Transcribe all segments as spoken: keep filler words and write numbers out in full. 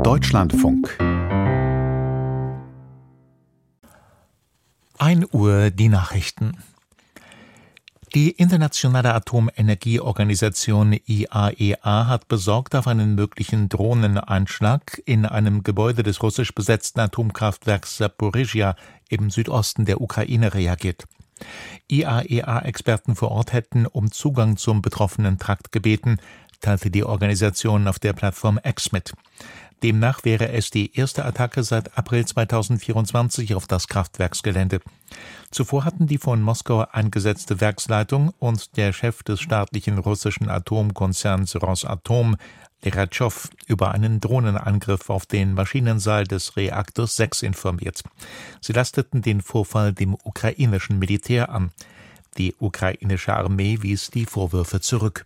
Deutschlandfunk. ein Uhr die Nachrichten. Die Internationale Atomenergieorganisation I A E A hat besorgt auf einen möglichen Drohneneinschlag in einem Gebäude des russisch besetzten Atomkraftwerks Saporizhzhia im Südosten der Ukraine reagiert. I A E A-Experten vor Ort hätten um Zugang zum betroffenen Trakt gebeten, teilte die Organisation auf der Plattform X mit. Demnach wäre es die erste Attacke seit April zweitausendvierundzwanzig auf das Kraftwerksgelände. Zuvor hatten die von Moskau eingesetzte Werksleitung und der Chef des staatlichen russischen Atomkonzerns Rosatom, Leratschow, über einen Drohnenangriff auf den Maschinensaal des Reaktors sechs informiert. Sie lasteten den Vorfall dem ukrainischen Militär an. Die ukrainische Armee wies die Vorwürfe zurück.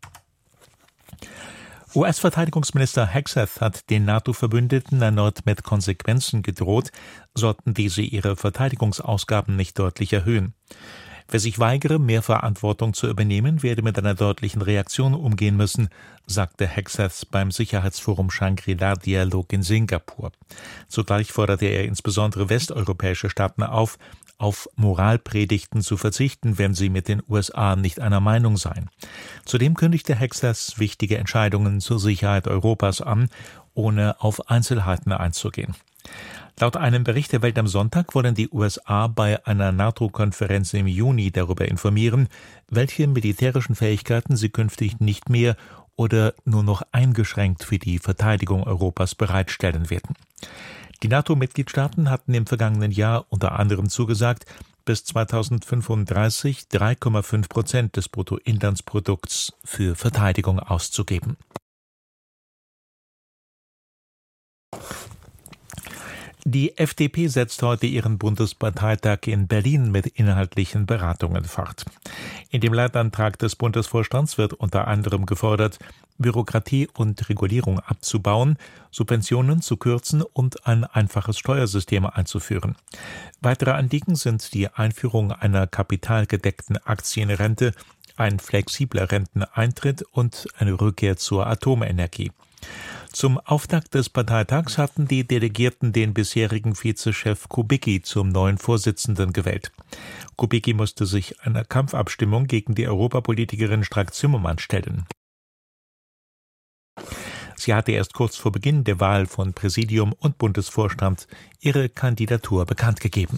U S-Verteidigungsminister Hegseth hat den NATO-Verbündeten erneut mit Konsequenzen gedroht, sollten diese ihre Verteidigungsausgaben nicht deutlich erhöhen. Wer sich weigere, mehr Verantwortung zu übernehmen, werde mit einer deutlichen Reaktion umgehen müssen, sagte Hegseth beim Sicherheitsforum Shangri-La-Dialog in Singapur. Zugleich forderte er insbesondere westeuropäische Staaten auf, auf Moralpredigten zu verzichten, wenn sie mit den U S A nicht einer Meinung seien. Zudem kündigte Hegseth wichtige Entscheidungen zur Sicherheit Europas an, ohne auf Einzelheiten einzugehen. Laut einem Bericht der Welt am Sonntag wollen die U S A bei einer NATO-Konferenz im Juni darüber informieren, welche militärischen Fähigkeiten sie künftig nicht mehr oder nur noch eingeschränkt für die Verteidigung Europas bereitstellen werden. Die NATO-Mitgliedstaaten hatten im vergangenen Jahr unter anderem zugesagt, bis zweitausendfünfunddreißig drei Komma fünf Prozent des Bruttoinlandsprodukts für Verteidigung auszugeben. Die F D P setzt heute ihren Bundesparteitag in Berlin mit inhaltlichen Beratungen fort. In dem Leitantrag des Bundesvorstands wird unter anderem gefordert, Bürokratie und Regulierung abzubauen, Subventionen zu kürzen und ein einfaches Steuersystem einzuführen. Weitere Anliegen sind die Einführung einer kapitalgedeckten Aktienrente, ein flexibler Renteneintritt und eine Rückkehr zur Atomenergie. Zum Auftakt des Parteitags hatten die Delegierten den bisherigen Vizechef Kubicki zum neuen Vorsitzenden gewählt. Kubicki musste sich einer Kampfabstimmung gegen die Europapolitikerin Strack-Zimmermann stellen. Sie hatte erst kurz vor Beginn der Wahl von Präsidium und Bundesvorstand ihre Kandidatur bekannt gegeben.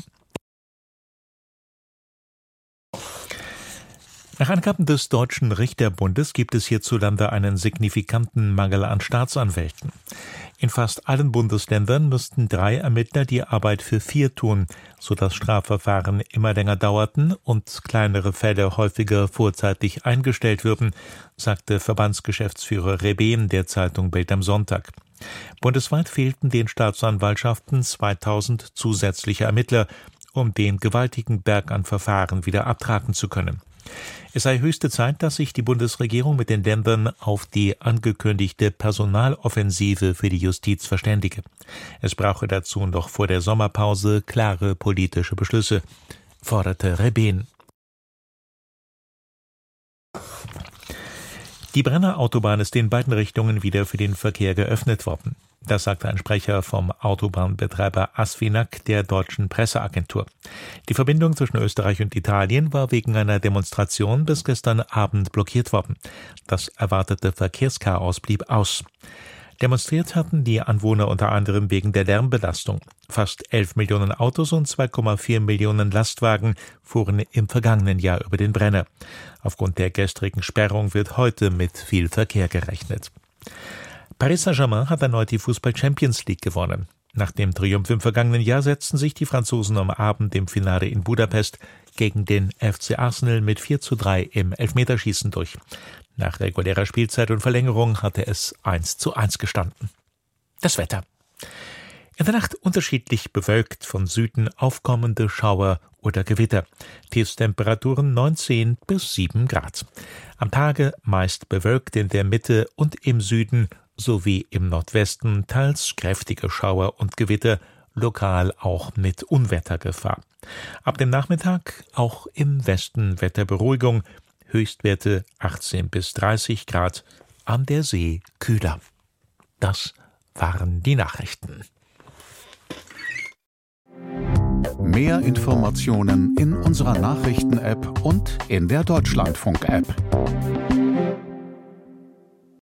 Nach Angaben des Deutschen Richterbundes gibt es hierzulande einen signifikanten Mangel an Staatsanwälten. In fast allen Bundesländern müssten drei Ermittler die Arbeit für vier tun, sodass Strafverfahren immer länger dauerten und kleinere Fälle häufiger vorzeitig eingestellt würden, sagte Verbandsgeschäftsführer Rebehn der Zeitung Bild am Sonntag. Bundesweit fehlten den Staatsanwaltschaften zweitausend zusätzliche Ermittler, um den gewaltigen Berg an Verfahren wieder abtragen zu können. Es sei höchste Zeit, dass sich die Bundesregierung mit den Ländern auf die angekündigte Personaloffensive für die Justiz verständige. Es brauche dazu noch vor der Sommerpause klare politische Beschlüsse, forderte Rebehn. Die Brenner Autobahn ist in beiden Richtungen wieder für den Verkehr geöffnet worden. Das sagte ein Sprecher vom Autobahnbetreiber Asfinag der deutschen Presseagentur. Die Verbindung zwischen Österreich und Italien war wegen einer Demonstration bis gestern Abend blockiert worden. Das erwartete Verkehrschaos blieb aus. Demonstriert hatten die Anwohner unter anderem wegen der Lärmbelastung. Fast elf Millionen Autos und zwei Komma vier Millionen Lastwagen fuhren im vergangenen Jahr über den Brenner. Aufgrund der gestrigen Sperrung wird heute mit viel Verkehr gerechnet. Paris Saint-Germain hat erneut die Fußball-Champions League gewonnen. Nach dem Triumph im vergangenen Jahr setzten sich die Franzosen am Abend im Finale in Budapest gegen den F C Arsenal mit vier zu drei im Elfmeterschießen durch. Nach regulärer Spielzeit und Verlängerung hatte es eins zu eins gestanden. Das Wetter. In der Nacht unterschiedlich bewölkt, von Süden aufkommende Schauer oder Gewitter. Tiefstemperaturen neunzehn bis sieben Grad. Am Tage meist bewölkt in der Mitte und im Süden sowie im Nordwesten teils kräftige Schauer und Gewitter, lokal auch mit Unwettergefahr. Ab dem Nachmittag auch im Westen Wetterberuhigung, Höchstwerte achtzehn bis dreißig Grad, an der See kühler. Das waren die Nachrichten. Mehr Informationen in unserer Nachrichten-App und in der Deutschlandfunk-App.